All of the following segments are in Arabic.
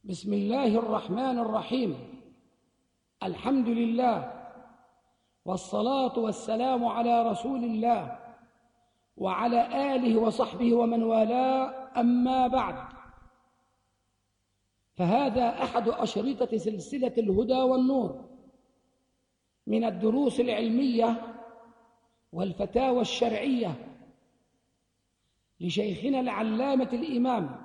بسم الله الرحمن الرحيم. الحمد لله، والصلاة والسلام على رسول الله وعلى آله وصحبه ومن والاه، أما بعد، فهذا أحد أشرطة سلسلة الهدى والنور من الدروس العلمية والفتاوى الشرعية لشيخنا العلامة الإمام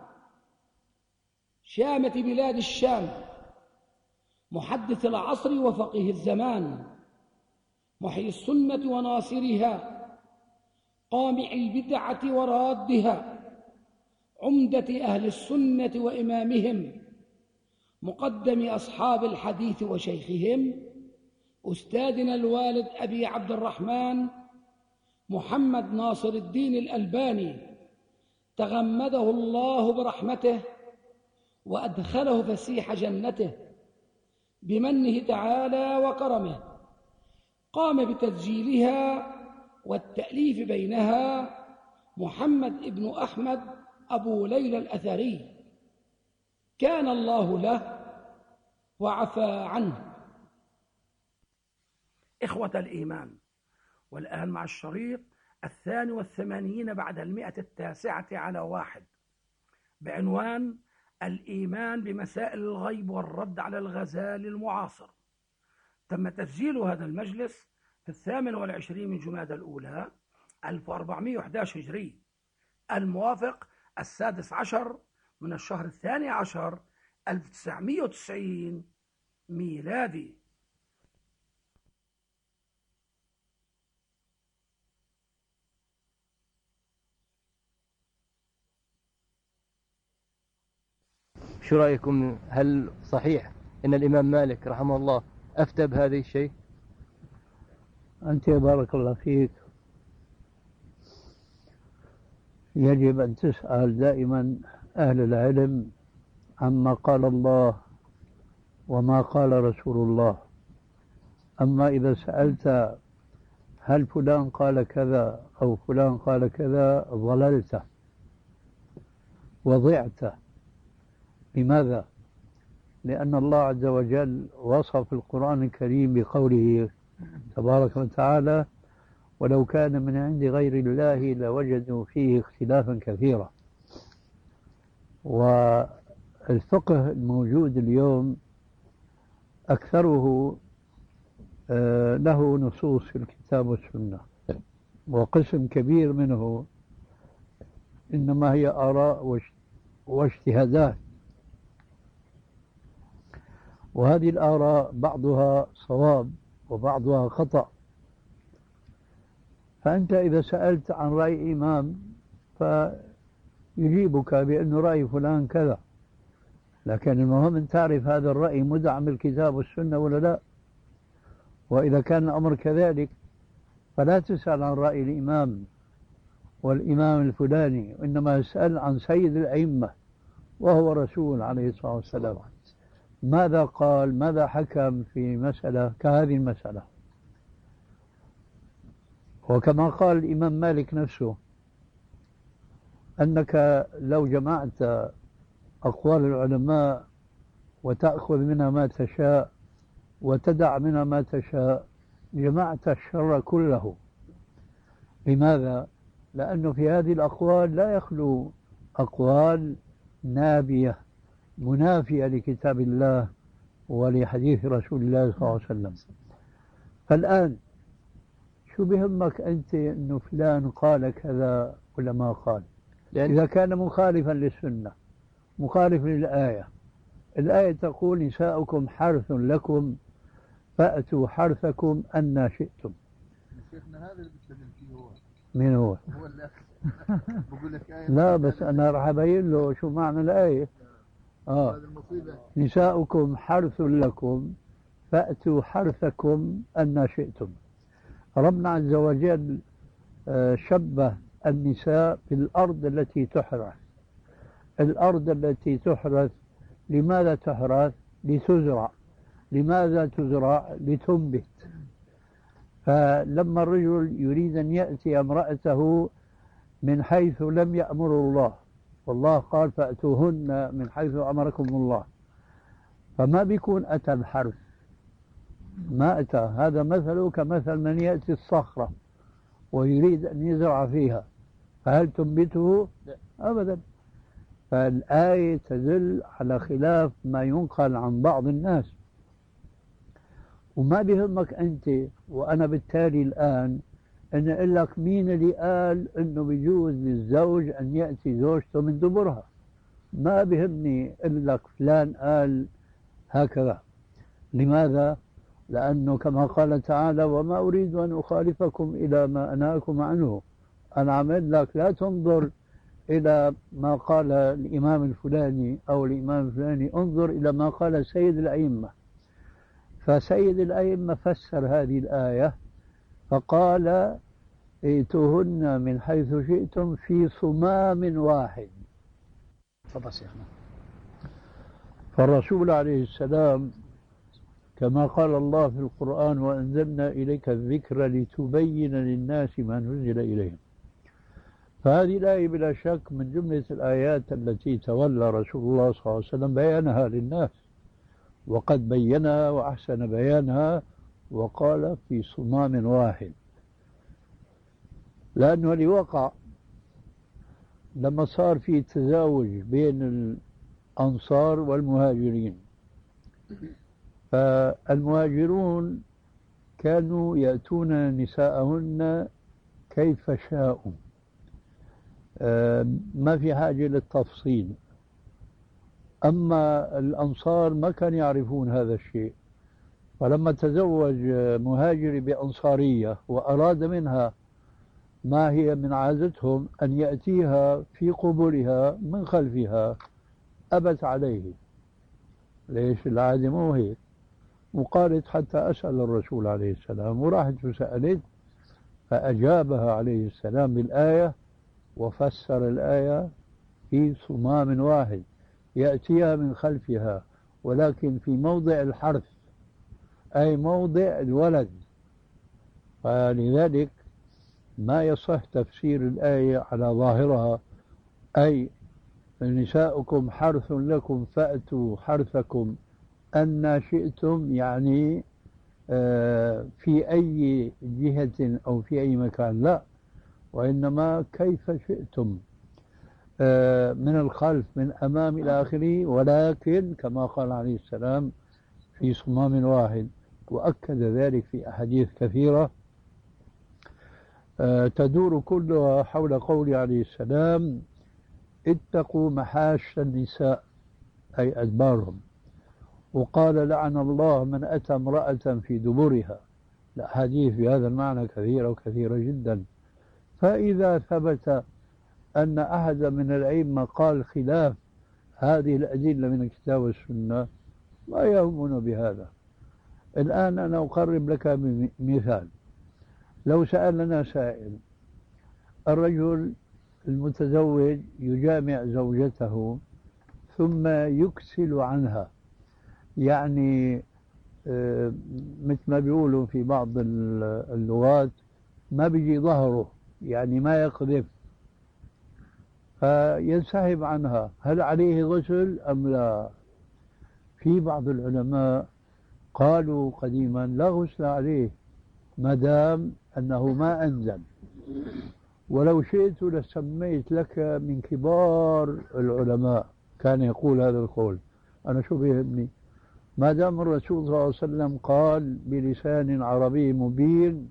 شامة بلاد الشام، محدث العصر وفقيه الزمان، محيي السنة وناصرها، قامع البدعة ورادها، عمدة أهل السنة وإمامهم، مقدم أصحاب الحديث وشيخهم، أستاذنا الوالد أبي عبد الرحمن محمد ناصر الدين الألباني، تغمده الله برحمته وأدخله فسيح جنته بمنه تعالى وكرمه. قام بتسجيلها والتأليف بينها محمد ابن أحمد أبو ليلى الأثري، كان الله له وعفى عنه. إخوة الإيمان، والآن مع الشريط 82 بعد 109 بعنوان الإيمان بمسائل الغيب والرد على الغزال المعاصر. تم تسجيل هذا المجلس في 28 من جمادى الأولى 1411 هجري، الموافق 16 من الشهر 12 1990 ميلادي. شو رأيكم؟ هل صحيح أن الإمام مالك رحمه الله أفتى بهذا الشيء؟ أنت بارك الله فيك، يجب أن تسأل دائما أهل العلم عما قال الله وما قال رسول الله. أما إذا سألت هل فلان قال كذا أو فلان قال كذا ضللت وضعت. لماذا؟ لأن الله عز وجل وصف القرآن الكريم بقوله تبارك وتعالى: ولو كان من عند غير الله لوجدوا فيه اختلافا كثيرا. والفقه الموجود اليوم أكثره له نصوص في الكتاب والسنة، وقسم كبير منه إنما هي آراء واجتهادات، وهذه الآراء بعضها صواب وبعضها خطأ. فأنت إذا سألت عن رأي إمام فيجيبك بأن رأي فلان كذا، لكن المهم أن تعرف هذا الرأي مدعم بالكتاب والسنة ولا لا. وإذا كان الأمر كذلك فلا تسأل عن رأي الإمام والإمام الفلاني، وإنما اسأل عن سيد الأئمة وهو رسول عليه الصلاة والسلام، ماذا قال، ماذا حكم في مسألة كهذه المسألة. وكما قال الإمام مالك نفسه أنك لو جمعت أقوال العلماء وتأخذ منها ما تشاء وتدع منها ما تشاء جمعت الشر كله. لماذا؟ لأنه في هذه الأقوال لا يخلو أقوال نابية منافية لكتاب الله ولحديث رسول الله صلى الله عليه وسلم. فالآن شو بهمك أنت أنه فلان قال كذا ولا ما قال؟ إذا كان مخالفا للسنة، مخالف للآية، الآية تقول: نساؤكم حرث لكم فأتوا حرثكم أن شئتم. شيخنا هذا اللي بتكلم فيه هو مين هو؟ هو اللي بقول لك آية لا بس أنا راح أبين له شو معنى الآية. نساؤكم حرث لكم فأتوا حرثكم أن شئتم. ربنا عز وجل شبه النساء بالأرض التي تحرث. الأرض التي تحرث لماذا تحرث؟ لتزرع. لماذا تزرع؟ لتنبت. فلما الرجل يريد أن يأتي امرأته من حيث لم يأمر الله، والله قال: فأتوهن من حيث أمركم الله، فما بيكون أتى الحرف، ما أتى. هذا مثله كمثل من يأتي الصخرة ويريد أن يزرع فيها، فهل تنبته؟ أبدا. فالآية تدل على خلاف ما ينقل عن بعض الناس، وما بيهمك أنت وأنا بالتالي الآن أن أقول لك مين اللي قال أنه بيجوز للزوج أن يأتي زوجته من دبرها. ما بيهمني أقول لك فلان قال هكذا. لماذا؟ لأنه كما قال تعالى: وما أريد أن أخالفكم إلى ما أنهاكم عنه. أنا عمل لك لا تنظر إلى ما قال الإمام الفلاني أو الإمام الفلاني، انظر إلى ما قال سيد الأئمة. فسيد الأئمة فسر هذه الآية فقال: ائتوهن من حيث شئتم في صمام واحد. تفضل شيخنا. فالرسول عليه السلام كما قال الله في القرآن: وأنزلنا إليك الذكر لتبين للناس ما نزل إليهم. فهذه الآية بلا شك من جملة الآيات التي تولى رسول الله صلى الله عليه وسلم بيانها للناس، وقد بينها وأحسن بيانها وقال في صمام واحد. لأنه اللي وقع لما صار في تزاوج بين الأنصار والمهاجرين، فالمهاجرون كانوا يأتون نساءهن كيف شاءوا، ما في حاجة للتفصيل. أما الأنصار ما كانوا يعرفون هذا الشيء، فلما تزوج مهاجر بأنصارية وأراد منها ما هي من عادتهم أن يأتيها في قبورها من خلفها، أبت عليه. ليش؟ العادة مو هيك. وقالت حتى أسأل الرسول عليه السلام، وراحت وسألت فأجابها عليه السلام بالآية، وفسر الآية في صمام واحد يأتيها من خلفها، ولكن في موضع الحرث أي موضع الولد. فلذلك ما يصح تفسير الآية على ظاهرها، أي نساؤكم حرث لكم فأتوا حرثكم أن شئتم، يعني في أي جهة أو في أي مكان، لا، وإنما كيف شئتم، من الخلف من أمام إلى آخره، ولكن كما قال عليه السلام في صمام واحد. وأكد ذلك في أحاديث كثيرة تدور كلها حول قول عليه السلام: اتقوا محاش النساء، أي أدبارهم. وقال: لعن الله من أتى امرأة في دبرها. الأحاديث بهذا المعنى كثيرة وكثيرة جدا. فإذا ثبت أن أحد من الأئمة قال خلاف هذه الأدلة من الكتاب والسنة ما يهمنا بهذا. الآن أنا أقرب لك مثال. لو سألنا سائل: الرجل المتزوج يجامع زوجته ثم يكسل عنها، يعني مثل ما بيقولوا في بعض اللغات ما بيجي ظهره، يعني ما يقذف، فينسحب عنها، هل عليه غسل أم لا؟ في بعض العلماء قالوا قديما لا غسل عليه ما دام أنه ما أنزل. ولو شئت لسميت لك من كبار العلماء كان يقول هذا القول. أنا شو بيهمني ما دام الرسول صلى الله عليه وسلم قال بلسان عربي مبين: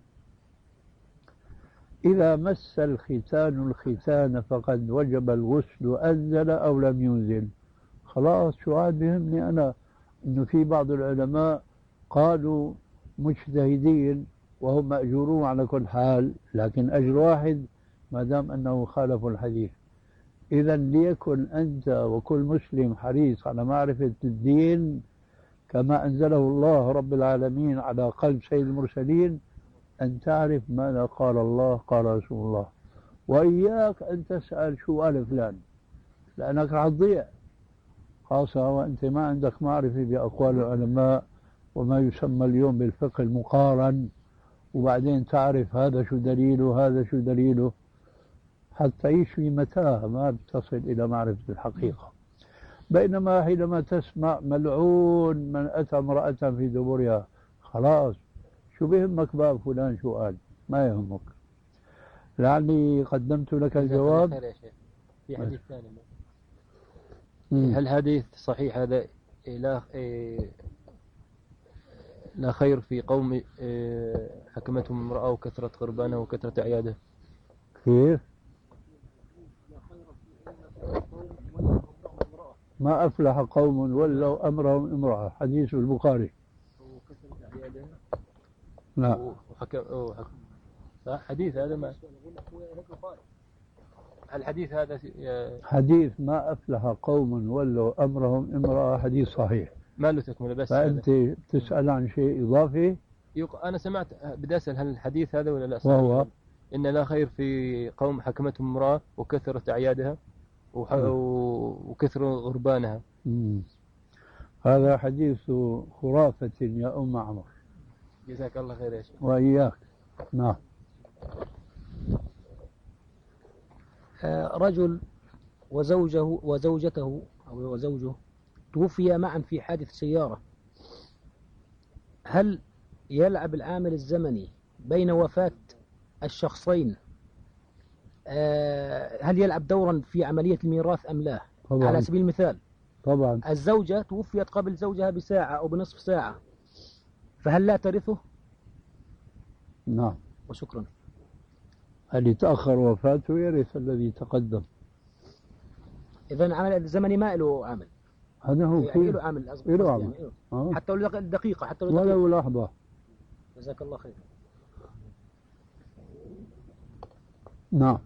إذا مس الختان الختان فقد وجب الغسل أنزل أو لم ينزل. خلاص، شو عاد بيهمني أنا إنه في بعض العلماء قالوا مجتهدين وهم مأجورون على كل حال، لكن أجر واحد ما دام أنه خالفوا الحديث. إذا ليكن أنت وكل مسلم حريص على معرفة الدين كما أنزله الله رب العالمين على قلب سيد المرسلين، أن تعرف ماذا قال الله قال رسول الله، وإياك أن تسأل شو قال فلان، لأنك راح تضيع، خاصة وأنت ما عندك معرفة بأقوال العلماء وما يسمى اليوم بالفقه المقارن، وبعدين تعرف هذا شو دليله هذا شو دليله، حتى تعيش في متاهة ما بتصل إلى معرفة الحقيقة. بينما حينما تسمع ملعون من أتى امرأة في دبرها، خلاص شو بيهمك بقى فلان شو قال، ما يهمك. لعلي قدمت لك الجواب. خير يا شيخ. في حديث ثاني. مم. هل حديث صحيح هذا؟ لا خير في قوم حكمتهم امرأة وكثرة غربانه وكثرة أعياده. كيف؟ ما أفلح قوم ولوا أمرهم امرأة، حديث البخاري. وكثرة أعياده. لا صح حديث هذا ما. الحديث هذا حديث ما أفلح قوم ولوا أمرهم امرأة، حديث صحيح. ما له تكملة بس. فأنت تسأل عن شيء إضافي. أنا سمعت، بدي أسأل هل الحديث هذا ولا لا؟ وهو إن لا خير في قوم حكمتهم امرأة وكثرت أعيادها وكثر غربانها. هذا حديث خرافة يا أم عمر. جزاك الله خير يا شيخ. وإياك. نعم. رجل وزوجته أو وزوجه توفي معا في حادث سيارة، هل يلعب العامل الزمني بين وفاة الشخصين هل يلعب دورا في عملية الميراث أم لا؟ طبعا. على سبيل المثال طبعا الزوجة توفيت قبل زوجها بساعة أو بنصف ساعة، فهل لا ترثه؟ نعم. وشكرا. اللي تأخر وفاته يرث الذي تقدم. إذن عمل الزمني ما له عامل. هذا هو يعني له عامل له عامل. يعني حتى لو دقيقة، حتى لو ولو دقيقة. لحظة. جزاك الله خير. نعم.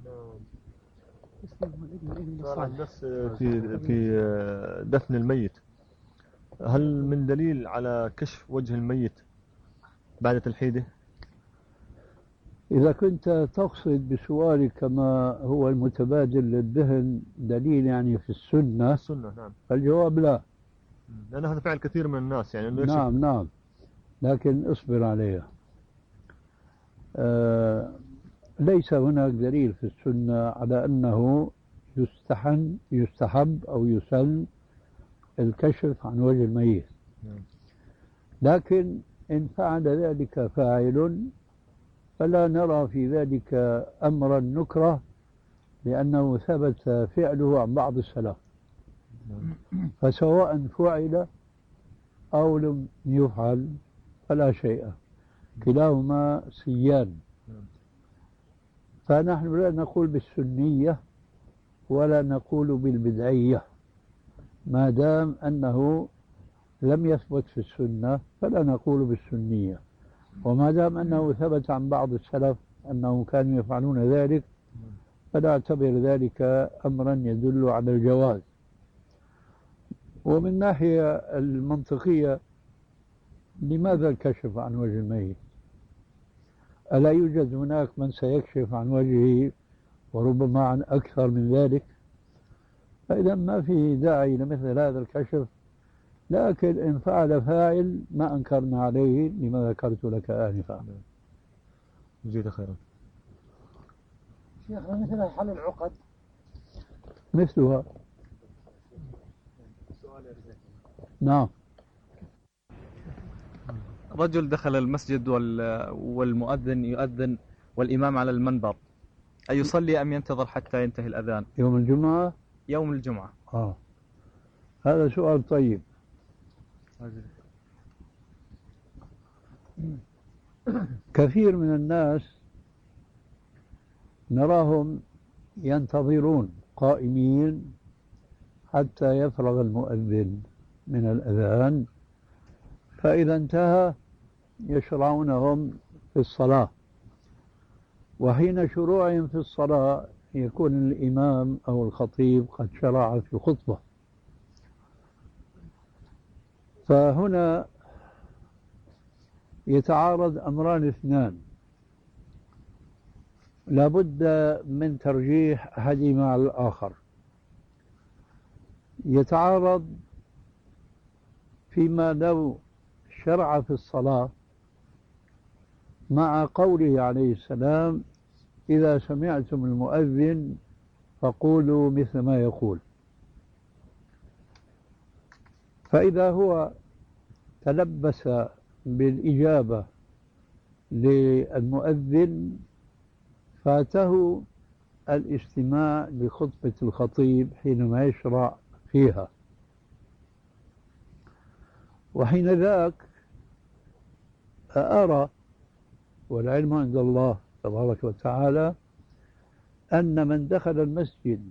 بس في دفن الميت، هل من دليل على كشف وجه الميت بعد تلحيده؟ إذا كنت تقصد بسؤالك ما هو المتبادل للذهن دليل يعني في السنة، نعم، الجواب لا. لأن هذا فعل كثير من الناس يعني إنه نعم، لكن اصبر عليها. ليس هناك دليل في السنة على أنه يستحب أو يسن الكشف عن وجه الميت. لكن إن فعل ذلك فاعل فلا نرى في ذلك أمرا نكره، لأنه ثبت فعله عن بعض السلف. فسواء فعل أو لم يفعل فلا شيء، كلاهما سيان. فنحن لا نقول بالسنية ولا نقول بالبدعية، ما دام أنه لم يثبت في السنة فلا نقول بالسنية، وما دام أنه ثبت عن بعض السلف أنهم كانوا يفعلون ذلك فنعتبر ذلك أمرا يدل على الجواز. ومن ناحية المنطقية، لماذا الكشف عن وجه الميت؟ ألا يوجد هناك من سيكشف عن وجهه وربما عن أكثر من ذلك؟ فإذا ما في داعي لمثل هذا الكشف. لكن إن فعل فاعل ما أنكرنا عليه لما ذكرت لك آنفا. جزيك خيرا. شيخ مثل حل العقد مثلها. نعم. رجل دخل المسجد والمؤذن يؤذن والإمام على المنبر، أيصلي أم ينتظر حتى ينتهي الأذان؟ يوم الجمعة؟ يوم الجمعة. هذا سؤال طيب. كثير من الناس نراهم ينتظرون قائمين حتى يفرغ المؤذن من الأذان، فإذا انتهى يشرعونهم في الصلاة، وحين شروعهم في الصلاة يكون الإمام أو الخطيب قد شرع في الخطبة. فهنا يتعارض أمران اثنان، لابد من ترجيح أحدهما على الآخر. يتعارض فيما لو شرع في الصلاة مع قوله عليه السلام: إذا سمعتم المؤذن فقولوا مثل ما يقول. فإذا هو تلبس بالإجابة للمؤذن فاته الاستماع لخطبة الخطيب حينما يشرع فيها، وحين ذاك أرى والعلم عند الله تبارك وتعالى أن من دخل المسجد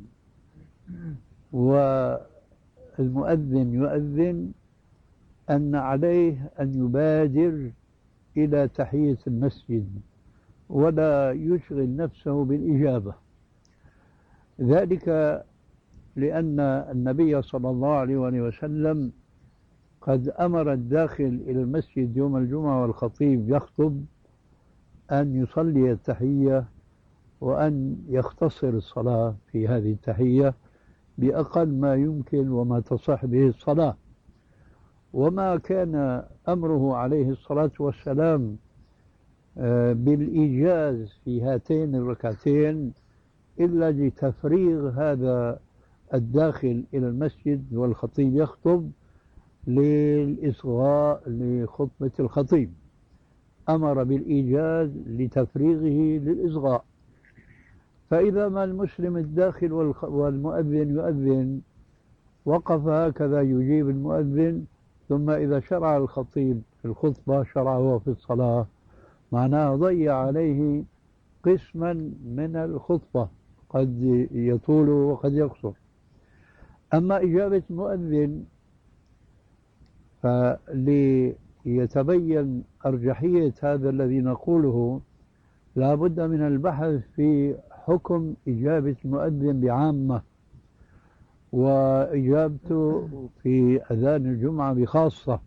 والمؤذن يؤذن أن عليه أن يبادر إلى تحية المسجد ولا يشغل نفسه بالإجابة، ذلك لأن النبي صلى الله عليه وسلم قد أمر الداخل إلى المسجد يوم الجمعة والخطيب يخطب أن يصلي التحية وأن يختصر الصلاة في هذه التحية بأقل ما يمكن وما تصح به الصلاة. وما كان أمره عليه الصلاة والسلام بالإيجاز في هاتين الركعتين إلا لتفريغ هذا الداخل إلى المسجد والخطيب يخطب للإصغاء لخطبة الخطيب، أمر بالإيجاز لتفريغه للإصغاء. فإذا ما المسلم الداخل والمؤذن يؤذن وقف هكذا يجيب المؤذن، ثم إذا شرع الخطيب في الخطبة شرع هو في الصلاة، معناه ضيع عليه قسما من الخطبة قد يطول وقد يقصر. أما إجابة المؤذن فليتبين أرجحية هذا الذي نقوله لا بد من البحث في حكم إجابة المؤذن بعامة وإجابته في أذان الجمعة بخاصة.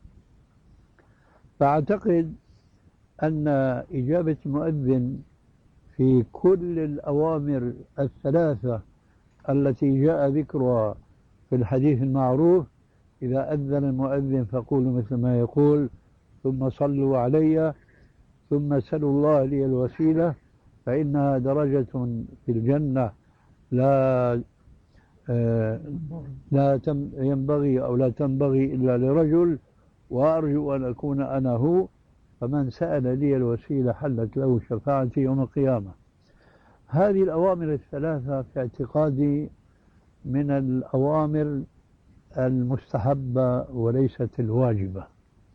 فأعتقد أن إجابة المؤذن في كل الأوامر الثلاثة التي جاء ذكرها في الحديث المعروف: إذا أذن المؤذن فقولوا مثل ما يقول، ثم صلوا علي، ثم سلوا الله لي الوسيلة فإنها درجة في الجنة لا ينبغي أو لا تنبغي إلا لرجل، وأرجو أن أكون أنا هو، فمن سأل لي الوسيلة حلت له شفاعتي يوم القيامة. هذه الأوامر الثلاثة في اعتقادي من الأوامر المستحبة وليست الواجبة.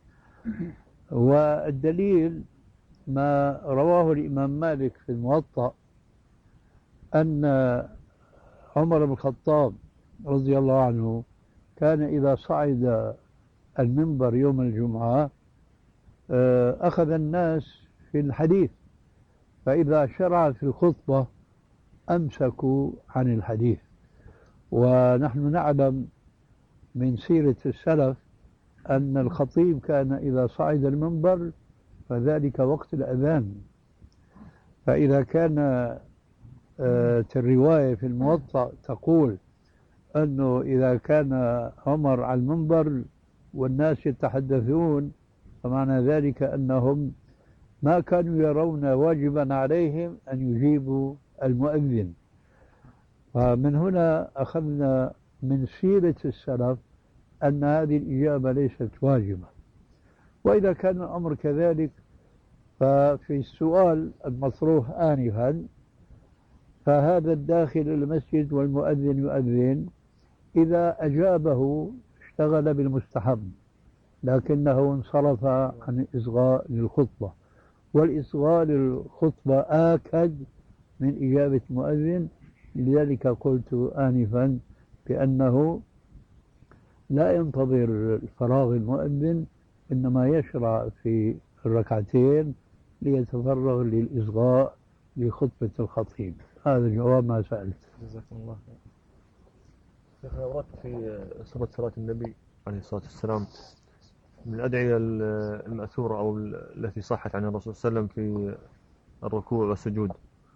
والدليل ما رواه الإمام مالك في الموطأ أن عمر بن الخطاب رضي الله عنه كان إذا صعد المنبر يوم الجمعة أخذ الناس في الحديث، فإذا شرع في الخطبة أمسكوا عن الحديث. ونحن نعلم من سيرة السلف أن الخطيب كان إذا صعد المنبر فذلك وقت الأذان، فإذا كان الرواية في الموطأ تقول أنه إذا كان عمر على المنبر والناس يتحدثون فمعنى ذلك أنهم ما كانوا يرون واجبا عليهم أن يجيبوا المؤذن. فمن هنا أخذنا من سيرة السلف أن هذه الإجابة ليست واجبة. وإذا كان الأمر كذلك ففي السؤال المطروح آنفا، فهذا الداخل المسجد والمؤذن يؤذن إذا أجابه اشتغل بالمستحب، لكنه انصرف عن الإصغاء للخطبة، والإصغاء للخطبة آكد من إجابة المؤذن. لذلك قلت آنفا بأنه لا ينتظر فراغ المؤذن، إنما يشرع في الركعتين ليتفرغ للإصغاء لخطبة الخطيب. هذا جواب ما سألت. جزاكم الله خير. شيخنا، ورد في صفة صلاة النبي عليه الصلاة والسلام من الأدعية المأثورة أو التي صحت عن الرسول صلى الله عليه وسلم في الركوع والسجود،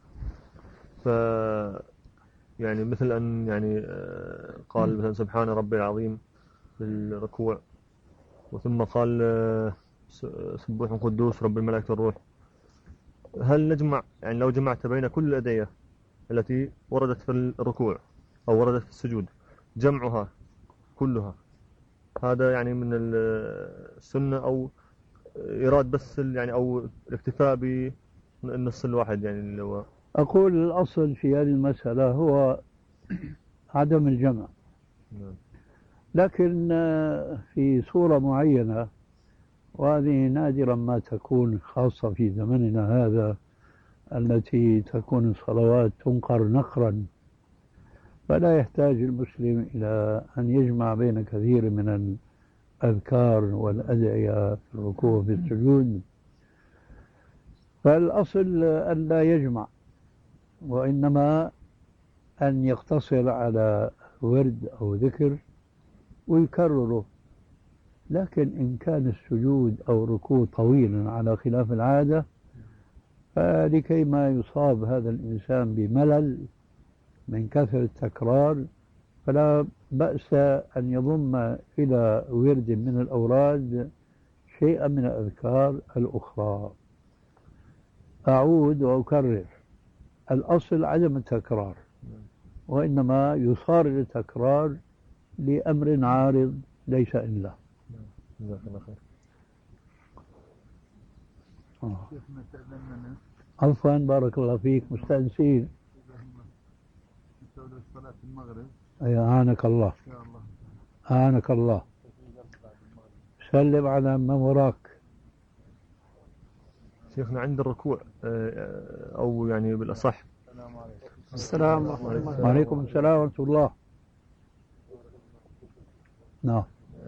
يعني مثل أن قال مثلا سبحان ربي العظيم في الركوع، وثم قال سبوح قدوس رب الملائكة والروح. هل نجمع لو جمعت بين كل الأدعية التي وردت في الركوع أو وردت في السجود، جمعها كلها هذا يعني من السنة أو إيراد بس يعني أو الاكتفاء بالنص الواحد يعني اللي هو أقول الأصل في هذه المسألة هو عدم الجمع، نعم. لكن في صورة معينة، وهذه نادرا ما تكون خاصة في زمننا هذا، التي تكون الصلوات تنقر نقرا، فلا يحتاج المسلم إلى أن يجمع بين كثير من الأذكار والأدعية في الركوع وفي السجود. فالأصل أن لا يجمع، وإنما أن يقتصر على ورد أو ذكر ويكرره. لكن إن كان السجود أو الركوع طويلا على خلاف العادة، فلكي ما يصاب هذا الإنسان بملل من كثرة التكرار، فلا بأس أن يضم إلى ورد من الأوراد شيئا من الأذكار الأخرى. أعود وأكرر، الأصل عدم التكرار، وإنما يصار للتكرار لأمر عارض ليس إلا. جزاك الله خير. شيخنا تأذننا عفوا بارك الله فيك، مستأنسين. نسوي صلاة المغرب أي أعانك الله، إن شاء الله. أعانك الله. سلم على من وراك. شيخنا عند الركوع أو يعني بالأصح السلام ورحمة الله. وعليكم السلام ورحمة الله. نعم.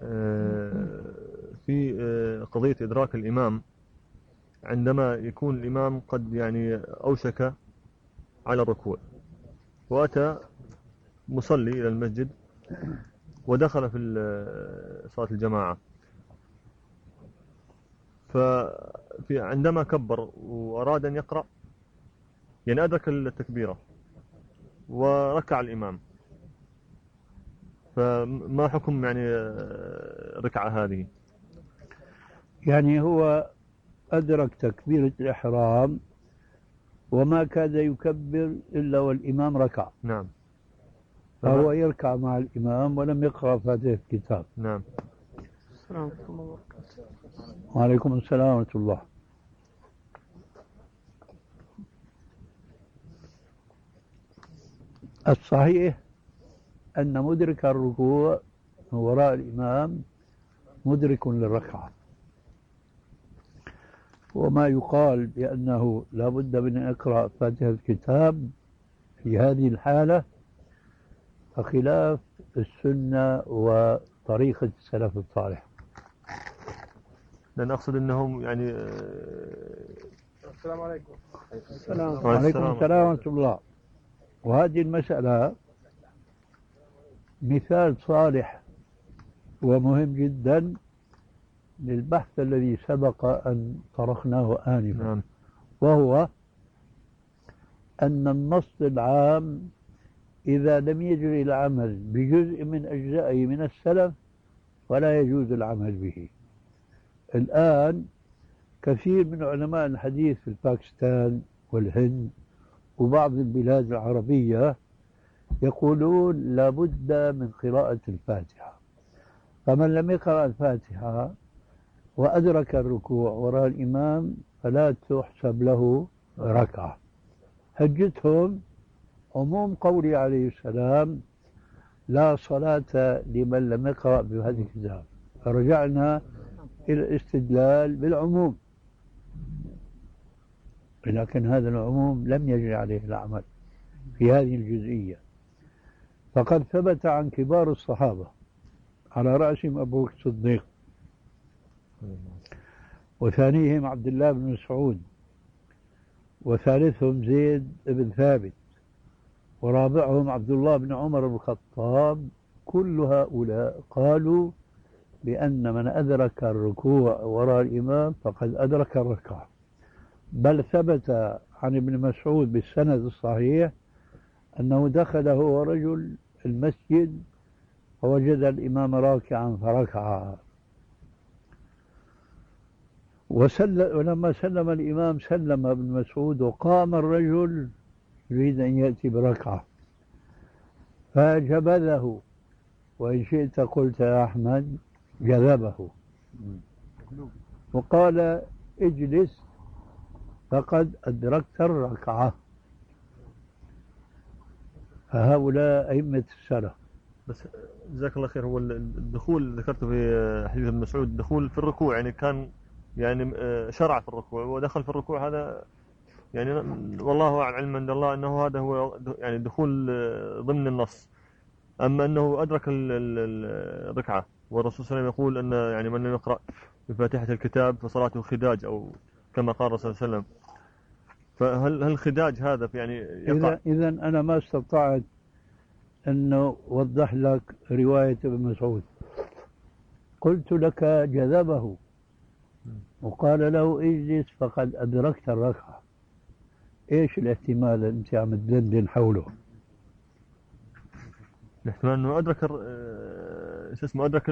في قضية إدراك الإمام عندما يكون الإمام قد يعني أوشك على الركوع، وأتى مصلي إلى المسجد ودخل في صلاة الجماعة، ففي عندما كبر وأراد أن يقرأ يعني أدرك التكبيرة وركع الإمام، فما حكم يعني الركعة هذه؟ يعني هو أدرك تكبيرة الإحرام وما كاد يكبر إلا والإمام ركع، نعم. فهو يركع مع الإمام ولم يقرأ فاتحة الكتاب. نعم. السلام ورحمة الله وبركاته. وعليكم السلام ورحمة الله. الصحيح أن مدرك الركوع من وراء الإمام مدرك للركعة، وما يقال بأنه لا بد من أن يقرأ فاتحة الكتاب في هذه الحالة فخلاف السنة وطريقة السلف الصالح. لأن أقصد أنهم يعني السلام عليكم. وعليكم السلام ورحمة الله. وهذه المسألة مثال صالح ومهم جدا للبحث الذي سبق أن طرحناه آنفا، نعم. وهو أن النص العام إذا لم يجري العمل بجزء من أجزائه من السلف فلا يجوز العمل به. الآن كثير من علماء الحديث في باكستان والهند وبعض البلاد العربية يقولون لا بد من قراءة الفاتحة، فمن لم يقرأ الفاتحة وأدرك الركوع وراء الإمام فلا تحسب له ركعة. حجتهم عموم قوله عليه السلام لا صلاة لمن لم يقرأ بهذه الكتاب، فرجعنا إلى الاستدلال بالعموم، لكن هذا العموم لم يجري عليه العمل في هذه الجزئية. فقد ثبت عن كبار الصحابة على رأسهم أبو بكر الصديق، وثانيهم عبد الله بن مسعود، وثالثهم زيد بن ثابت، ورابعهم عبد الله بن عمر بن الخطاب، كل هؤلاء قالوا بأن من أدرك الركوع وراء الإمام فقد أدرك الركعة. بل ثبت عن ابن مسعود بالسند الصحيح أنه دخل هو ورجل المسجد فوجد الإمام راكعا فركع، ولما سلم الإمام سلم ابن مسعود وقام الرجل يريد أن يأتي بركعة فجبذه. وإن شئت قلت يا أحمد جذبه وقال اجلس فقد أدركت الركعة. فهؤلاء أئمة السلف. بس جزاك الله خير، هو الدخول ذكرته في حديث ابن مسعود، الدخول في الركوع يعني كان يعني شرع في الركوع ودخل في الركوع، هذا يعني والله أعلم، علم عند الله أنه هذا هو يعني الدخول ضمن النص. أما أنه أدرك الركعة، والرسول صلى الله عليه وسلم يقول أن يعني من يقرأ بفاتحة الكتاب فصلاته خداج، أو كما قال الرسول صلى الله عليه وسلم. فهل الخداج هذا يعني يقع؟ إذا أنا ما استطعت أنه وضح لك رواية ابن مسعود. قلت لك جذبه وقال له اجلس فقد أدركت الركعة. إيش الاحتمال أنت عم تدندن حوله؟ الاحتمال أنه أدرك شو اسمه، أدرك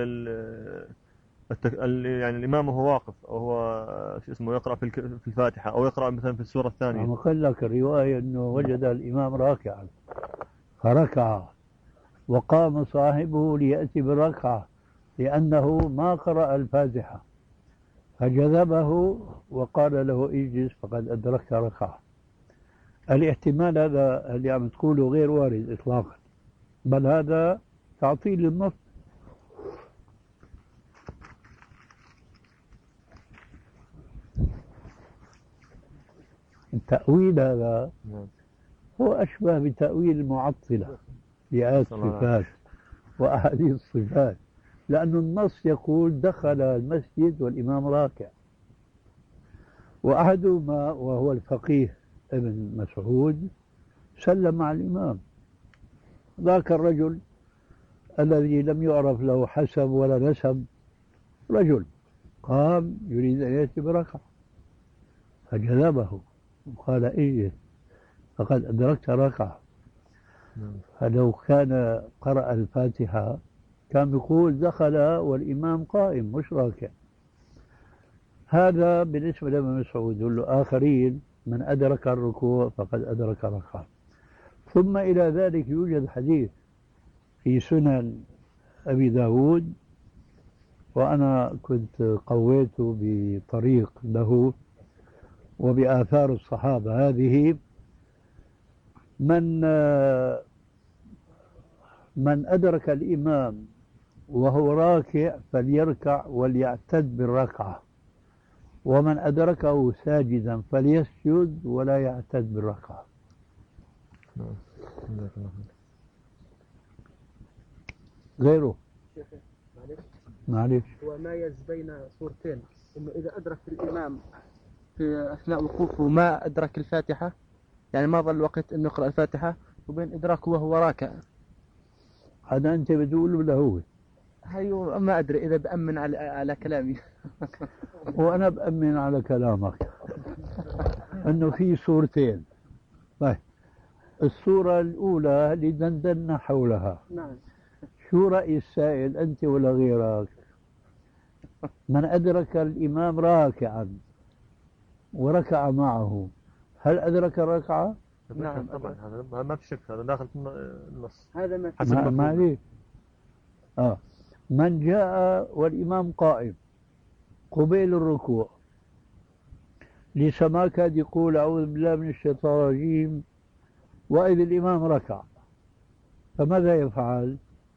يعني الإمام وهو واقف، أو هو شو اسمه يقرأ في الفاتحة، أو يقرأ مثلا في السورة الثانية. أنا قال لك الرواية أنه وجد الإمام راكعا فركع وقام صاحبه ليأتي بالركعة لأنه ما قرأ الفاتحة، فجذبه وقال له اجلس فقد أدركت ركعة. الاحتمال هذا اللي عم تقوله غير وارد إطلاقا، بل هذا تعطيل للنص. التأويل هذا هو أشبه بتأويل المعطلة لآيات الصفات وأحاديث الصفات، لأن النص يقول دخل المسجد والإمام راكع، وأحدهما وهو الفقيه ابن مسعود سلم على الإمام. ذاك الرجل الذي لم يعرف له حسب ولا نسب، رجل قام يريد أن يأتي بركعة فجذبه وقال اجلس فقد أدركت ركعة. فلو كان قرأ الفاتحة كان بيقول دخل والإمام قائم مش راكع. هذا بالنسبة لابن مسعود. يقول له آخرين من أدرك الركوع فقد أدرك ركعة. ثم إلى ذلك يوجد حديث في سنن أبي داود، وأنا كنت قويته بطريق له وبآثار الصحابة هذه: من أدرك الإمام وهو راكع فليركع وليعتد بالركعة، ومن أدركه ساجدا فليسجد ولا يعتد بالركعة. غيره معلش هو مايز بين صورتين، انه اذا ادرك الامام في اثناء وقوفه ما ادرك الفاتحه، يعني ما ظل وقت انه يقرا الفاتحه، وبين ادراكه وهو راكع. هذا انت بتقول ولا هو؟ هيو ما ادري اذا بامن على كلامي. وانا بامن على كلامك انه في صورتين. طيب الصوره الاولى اللي دندنا حولها، نعم، شو رأي السائل أنت ولا غيرك؟ من أدرك الإمام راكعا وركع معه هل أدرك الركعة؟ نعم طبعا، هذا ما في شك، هذا داخل في النص. هذا ما حسب ما عليه. من جاء والإمام قائم قبيل الركوع لسما كاد يقول أعوذ بالله من الشيطان الرجيم وإذ الإمام ركع، فماذا يفعل؟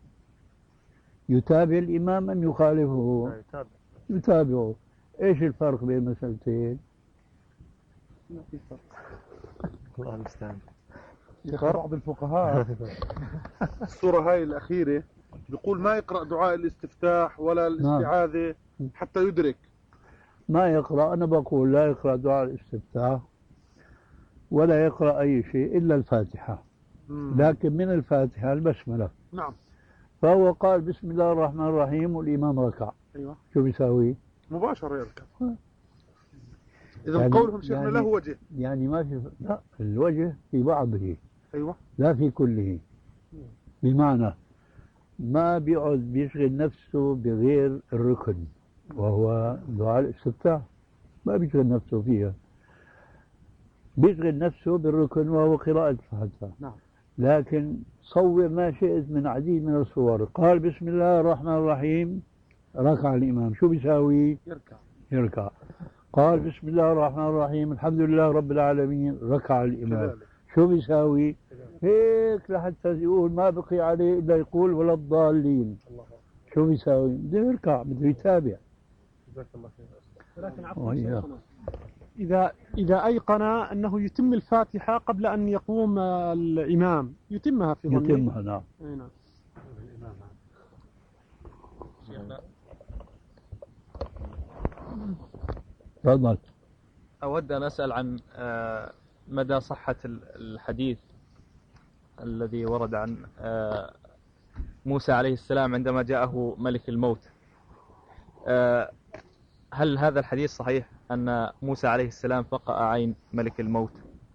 يتابع الإمام أم يخالفه؟ يتابعه. إيش الفرق بين المسألتين؟ ما في فرق. الله المستعان. بعض الفقهاء السورة هاي الأخيرة بيقول ما يقرأ دعاء الاستفتاح ولا الاستعاذة حتى يدرك. ما يقرأ، أنا بقول لا يقرأ دعاء الاستفتاح ولا يقرأ أي شيء إلا الفاتحة، لكن من الفاتحة البسملة. نعم. فهو قال بسم الله الرحمن الرحيم والإمام ركع. أيوة. شو بيساوي؟ مباشرة يركع. إذا يعني قولهم شيخنا له وجه. يعني ما في، لا، الوجه في بعضه. أيوة. لا في كله. بمعنى ما بيقعد بيشغل نفسه بغير الركن وهو دعاء الاستفتاح، ما بيشغل نفسه فيها، بيشغل نفسه بالركن وهو قراءة الفاتحة. نعم. لكن صور ما شئت من عديد من الصور. قال بسم الله الرحمن الرحيم ركع الإمام شو بيساوي؟ يركع. يركع. قال بسم الله الرحمن الرحيم الحمد لله رب العالمين، ركع الإمام كذلك. شو بيساوي؟ هيك لحتى يقول ما بقي عليه إلا يقول ولا الضالين. الله أكبر. شو بيساوي؟ بده يركع، بده يتابع. جزاك الله خير. ولكن وإياه. إذا أيقن أنه يتم الفاتحة قبل أن يقوم الإمام يتمها في ظني. يتمها نعم. أي نعم. تفضل. أود أن أسأل عن مدى صحة الحديث الذي ورد عن موسى عليه السلام عندما جاءه ملك الموت. هل هذا الحديث صحيح أن موسى عليه السلام فقأ عين ملك الموت؟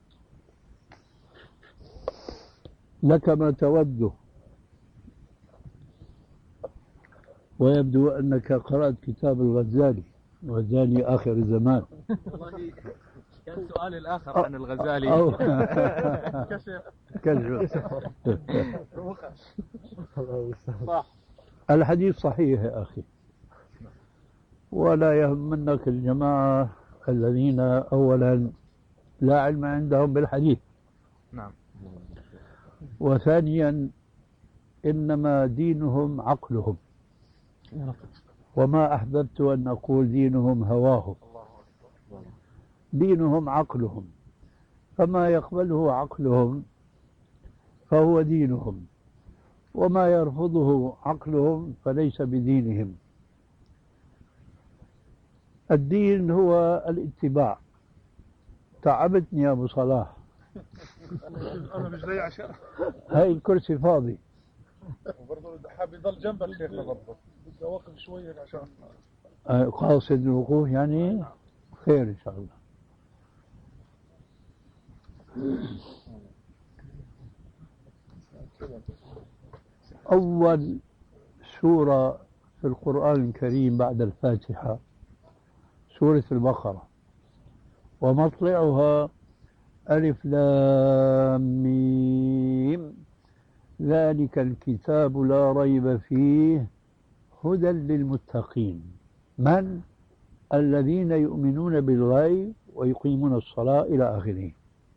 لك ما توده، ويبدو أنك قرأت كتاب الغزالي آخر الزمان. والله كان سؤالي الآخر عن الغزالي. كشف. الحديث صحيح يا أخي، ولا يهمنك الجماعة الذين أولا لا علم عندهم بالحديث. نعم. وثانيا إنما دينهم عقلهم، وما أحببت أن أقول دينهم هواهم، دينهم عقلهم، فما يقبله عقلهم فهو دينهم، وما يرفضه عقلهم فليس بدينهم. الدين هو الاتباع. تعبتني يا أبو صلاح. أنا مش جاي عشان هاي الكرسي فاضي. وبرضه حابب يضل جنبك شيخنا برضه. بدي أوقف شوية عشان قاصد الوقوف يعني خير إن شاء الله. أول سورة في القرآن الكريم بعد الفاتحة سورة البقرة، ومطلعها ألف لام ميم ذلك الكتاب لا ريب فيه هدى للمتقين. من؟ الذين يؤمنون بالغيب ويقيمون الصلاة إلى آخره.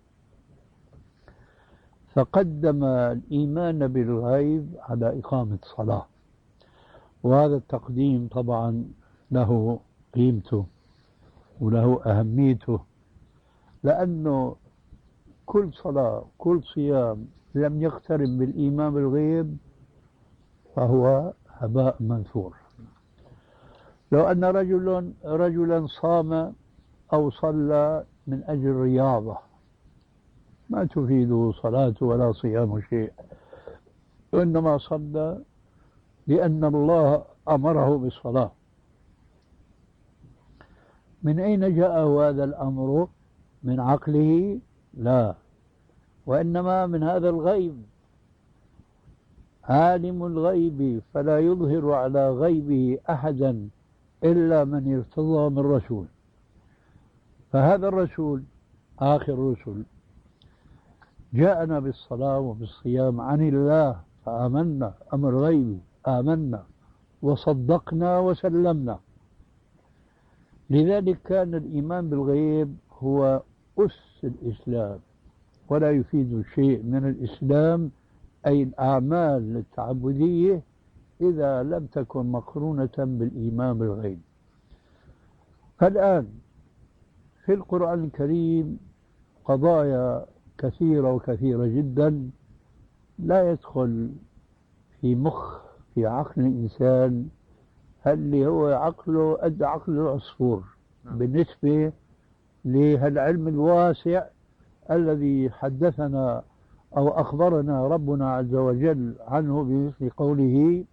فقدم الإيمان بالغيب على إقامة الصلاة، وهذا التقديم طبعا له قيمته وله أهميته، لأنه كل صلاة كل صيام لم يقترن بالإيمان بالغيب فهو هباء منثور. لو أن رجلا صام أو صلى من أجل رياضة ما تفيده صلاته ولا صيام شيء، وإنما صلى لأن الله أمره بالصلاة. من أين جاءه هذا الأمر؟ من عقله؟ لا، وإنما من هذا الغيب. عالم الغيب فلا يظهر على غيبه أحدا إلا من ارتضى من رسول. فهذا الرسول آخر الرسل جاءنا بالصلاة وبالصيام عن الله، فآمنا، أمر غيبي، آمنا وصدقنا وسلمنا. لذلك كان الإيمان بالغيب هو أس الإسلام، ولا يفيد شيء من الإسلام أي الأعمال التعبدية إذا لم تكن مقرونة بالإيمان بالغيب. فالآن في القرآن الكريم قضايا كثيرة جدا لا يدخل في عقل الإنسان اللي هو عقله قد عقل العصفور بالنسبة لهالعلم الواسع الذي حدثنا أو أخبرنا ربنا عز وجل عنه بمثل قوله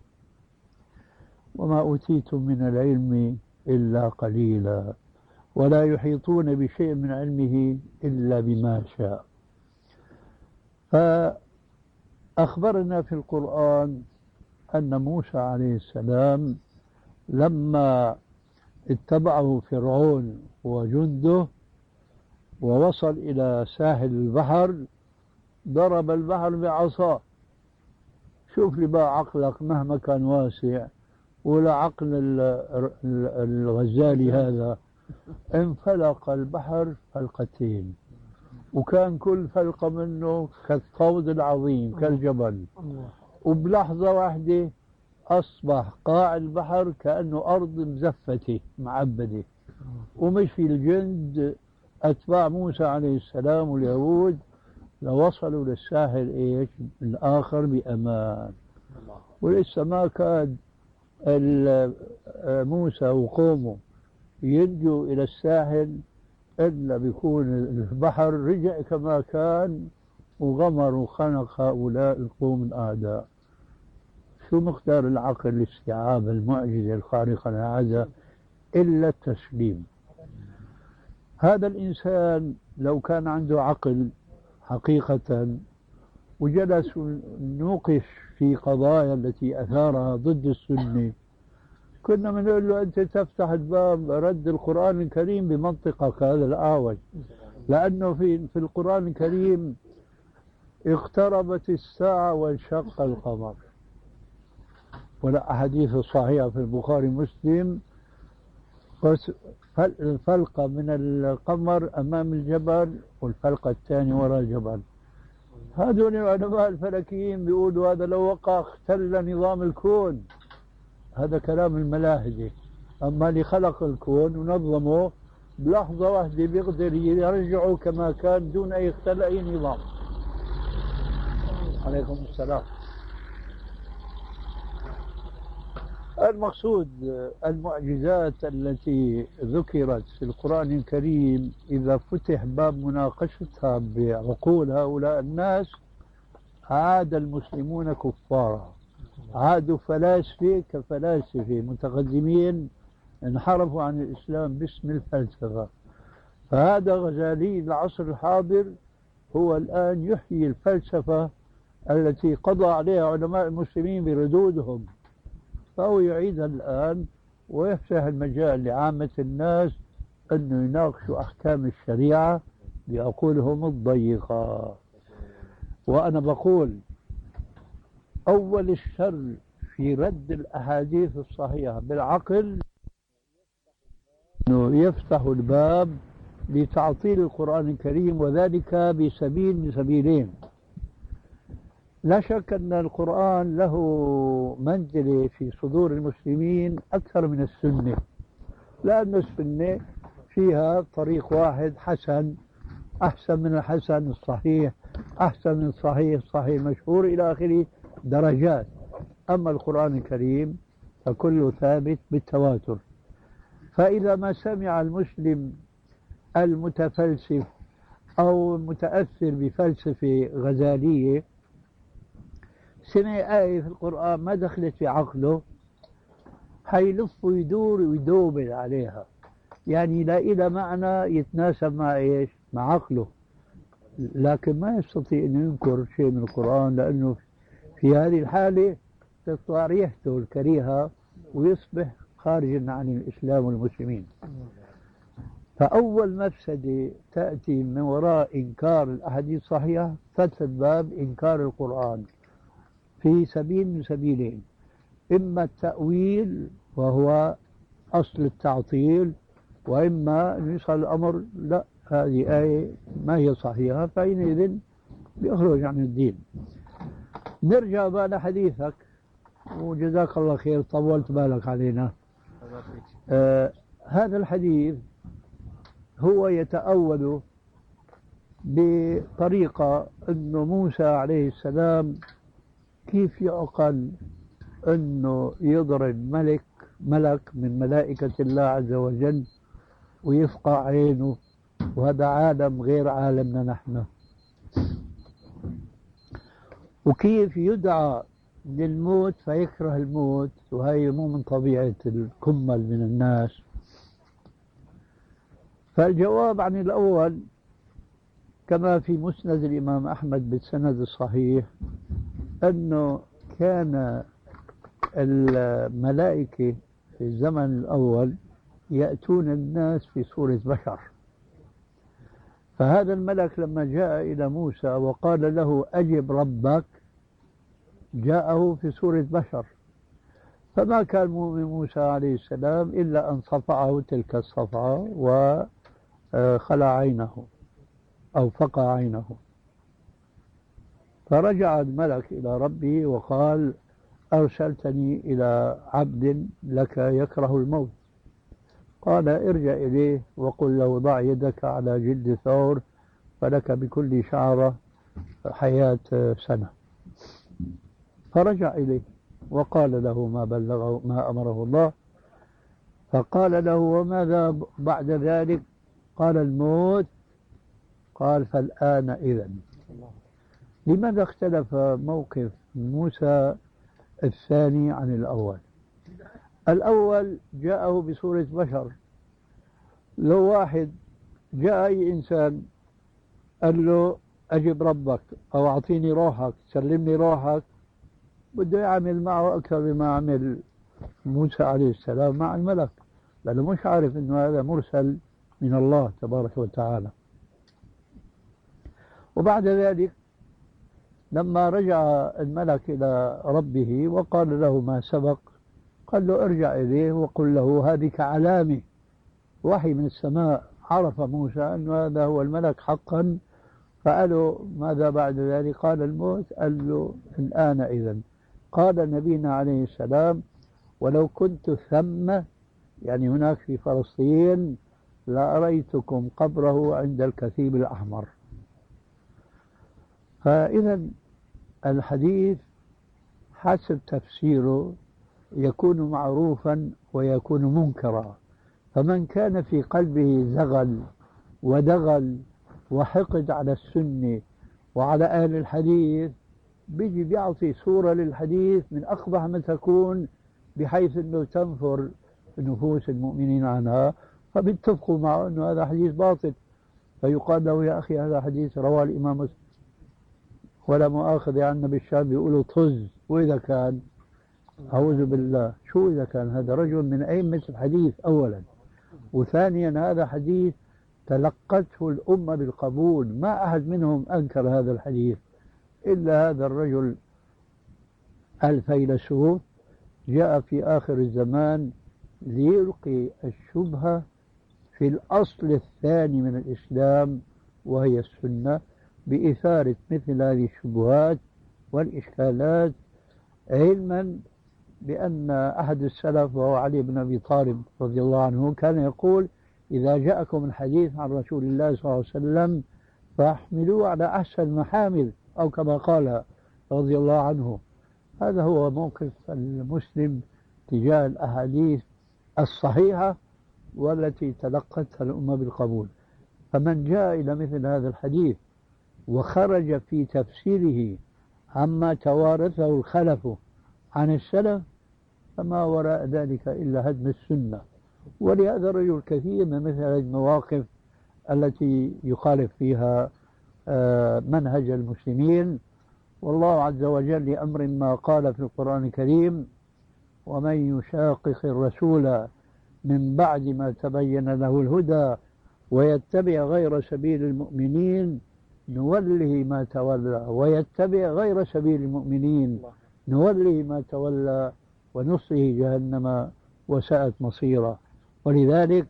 وما أوتيتم من العلم إلا قليلا ولا يحيطون بشيء من علمه إلا بما شاء. فأخبرنا في القرآن أن موسى عليه السلام لما اتبعه فرعون وجنده ووصل إلى ساحل البحر ضرب البحر بعصاه. شوف لي بقى عقلك مهما كان واسع ولا عقل الغزالي هذا. انفلق البحر فلقتين، وكان كل فلقة منه كالطود العظيم كالجبل، وبلحظة واحدة أصبح قاع البحر كأنه أرض مزفتة معبدة. ومشي الجند أتباع موسى عليه السلام واليهود لوصلوا للساحل إيش الآخر بأمان. ولسه ما كاد موسى وقومه ينجوا إلى الساحل إلا بيكون البحر رجع كما كان وغمر وخنق هؤلاء القوم الأعداء. شو مقدار العقل الاستيعاب المعجزة الخارقة للعادة إلا التسليم. هذا الإنسان لو كان عنده عقل حقيقة وجلس نوقش في قضايا التي أثارها ضد السنة، كنا بنقول له أنت تفتح الباب رد القرآن الكريم بمنطقك هذا الأعوج، لأنه في القرآن الكريم اقتربت الساعة وانشق القمر، ولا أحاديث صحيحة في البخاري ومسلم الفلقة من القمر أمام الجبل والفلقة الثانية وراء الجبل. هذول العلماء الفلكيين بيقولوا هذا لو وقع اختل نظام الكون. هذا كلام الملاحدة. أما اللي خلق الكون ونظمه بلحظة واحدة بيقدر يرجعه كما كان دون أي اختل أي نظام. عليكم السلام. المقصود المعجزات التي ذكرت في القرآن الكريم إذا فتح باب مناقشتها بعقول هؤلاء الناس عاد المسلمون كفارا، عادوا فلاسفة كفلاسفة متقدمين انحرفوا عن الإسلام باسم الفلسفة. فهذا غزالي العصر الحاضر هو الآن يحيي الفلسفة التي قضى عليها علماء المسلمين بردودهم، فهو يعيدها الآن ويفتح المجال لعامة الناس أنه يناقشوا أحكام الشريعة بعقولهم الضيقة. وأنا بقول أول الشر في رد الأحاديث الصحيحة بالعقل أنه يفتح الباب لتعطيل القرآن الكريم، وذلك بسبيل سبيلين. لا شك أن القرآن له منزلة في صدور المسلمين أكثر من السنة، لأن السنة فيها طريق واحد حسن، أحسن من الحسن الصحيح، أحسن من الصحيح الصحيح مشهور إلى آخره درجات. أما القرآن الكريم فكله ثابت بالتواتر. فإذا ما سمع المسلم المتفلسف أو المتأثر بفلسفة غزالية سمع آية في القرآن ما دخلت في عقله، حيلف ويدور ويدوبل عليها، يعني لا إلى معنى يتناسب مع إيش؟ مع عقله. لكن ما يستطيع أن ينكر شيء من القرآن، لأنه في هذه الحالة تطلع ريحته الكريهة ويصبح خارجا عن الإسلام والمسلمين. فأول مفسدة تأتي من وراء إنكار الأحاديث الصحيحة فتح باب إنكار القرآن في سبيل من سبيلين: إما التأويل وهو أصل التعطيل، وإما أن يصل الأمر لا هذه آية ما هي صحيحة، فحينئذ بيخرج عن الدين. نرجع بقى لحديثك، وجزاك الله خير طولت بالك علينا. هذا الحديث هو يتأول بطريقة أنه موسى عليه السلام كيف يعقل أنه يضرب ملك من ملائكة الله عز وجل ويفقع عينه، وهذا عالم غير عالمنا نحن، وكيف يدعى للموت فيكره الموت، وهي مو من طبيعة الكمل من الناس. فالجواب عن الأول كما في مسند الإمام أحمد بالسند الصحيح أنه كان الملائكة في الزمن الأول يأتون الناس في صورة بشر. فهذا الملك لما جاء إلى موسى وقال له أجب ربك جاءه في صورة بشر، فما كان من موسى عليه السلام إلا أن صفعه تلك الصفعة وخلع عينه أو فقع عينه. فرجع الملك إلى ربه وقال: أرسلتني إلى عبد لك يكره الموت. قال: ارجع إليه وقل له: ضع يدك على جلد ثور فلك بكل شعرة حياة سنة. فرجع إليه وقال له ما بلغه ما أمره الله. فقال له: وماذا بعد ذلك؟ قال: الموت. قال: فالآن إذن. لماذا اختلف موقف موسى الثاني عن الأول؟ الأول جاءه بصورة بشر. لو واحد جاء أي إنسان قال له: أجب ربك أو أعطيني روحك، سلمني روحك، بده يعمل معه أكثر مما عمل موسى عليه السلام مع الملك، لأنه مش عارف أنه هذا مرسل من الله تبارك وتعالى. وبعد ذلك لما رجع الملك إلى ربه وقال له ما سبق، قال له: ارجع إليه وقل له هذه علامة وحي من السماء. عرف موسى أن هذا هو الملك حقا. فقالوا: ماذا بعد ذلك؟ قال: الموت. قال له: الآن إذن. قال نبينا عليه السلام: ولو كنت ثم، يعني هناك في فلسطين، لأريتكم قبره عند الكثيب الأحمر. فإذا الحديث حسب تفسيره يكون معروفا ويكون منكرا. فمن كان في قلبه زغل ودغل وحقد على السنة وعلى أهل الحديث، بيجي بيعطي صورة للحديث من أقبح ما تكون، بحيث أنه تنفر نفوس المؤمنين عنها، فبيتفقوا معه أنه هذا حديث باطل. فيقال له: يا أخي هذا حديث رواه الإمام مسلم، ولا مؤاخذة عنا بالشام بيقولوا طز. وإذا كان، أعوذ بالله، شو إذا كان هذا رجل من أئمة الحديث أولا، وثانيا هذا حديث تلقته الأمة بالقبول، ما أحد منهم أنكر هذا الحديث إلا هذا الرجل الفيلسوف جاء في آخر الزمان ليلقي الشبهة في الأصل الثاني من الإسلام وهي السنة، بإثارة مثل هذه الشبهات والإشكالات، علما بأن أحد السلف وهو علي بن أبي طالب رضي الله عنه كان يقول: إذا جاءكم الحديث عن رسول الله صلى الله عليه وسلم فاحملوه على أحسن المحامل، أو كما قال رضي الله عنه. هذا هو موقف المسلم تجاه الأحاديث الصحيحة والتي تلقتها الأمة بالقبول. فمن جاء إلى مثل هذا الحديث وخرج في تفسيره عما توارثه الخلف عن السلف، فما وراء ذلك إلا هدم السنة. ولهذا الرجل كثير من مثل هذه المواقف التي يخالف فيها منهج المسلمين. والله عز وجل لأمر ما قال في القرآن الكريم: ومن يشاقق الرسول من بعد ما تبين له الهدى ويتبع غير سبيل المؤمنين نوله ما تولى، ويتبع غير سبيل المؤمنين نوله ما تولى ونصله جهنم وساءت مصيرا. ولذلك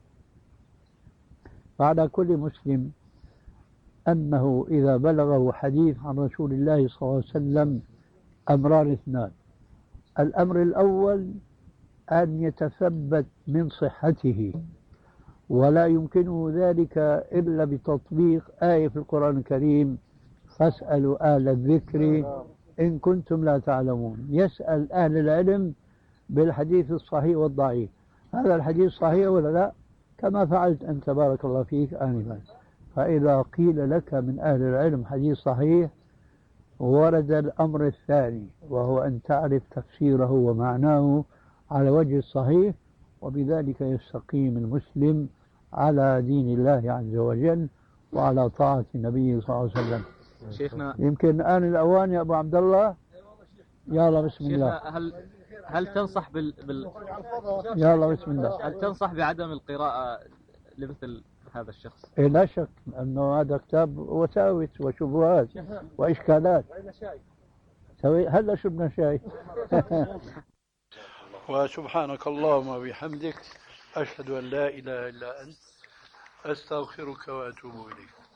فعلى كل مسلم أنه إذا بلغه حديث عن رسول الله صلى الله عليه وسلم أمران اثنان: الأمر الأول أن يتثبت من صحته، ولا يمكنه ذلك إلا بتطبيق آية في القرآن الكريم: فاسألوا أهل الذكر إن كنتم لا تعلمون. يسأل أهل العلم بالحديث الصحيح والضعيف. هذا الحديث صحيح ولا لا؟ كما فعلت أنت بارك الله فيك آنفا. فإذا قيل لك من أهل العلم حديث صحيح، ورد الأمر الثاني وهو أن تعرف تفسيره ومعناه على وجه الصحيح، وبذلك يستقيم المسلم على دين الله عز وجل وعلى طاعة النبي صلى الله عليه وسلم. شيخنا يمكن الآن الأوان يا أبو عبد الله. يلا بسم الله. هل تنصح يلا بسم الله. هل تنصح بعدم القراءة لمثل هذا الشخص؟ إيه لا شك أنه هذا كتاب وساوس وشبهات وإشكالات. هلا شربنا شاي. وسبحانك اللهم وبحمدك أشهد أن لا إله إلا أنت أستغفرك وأتوب إليك.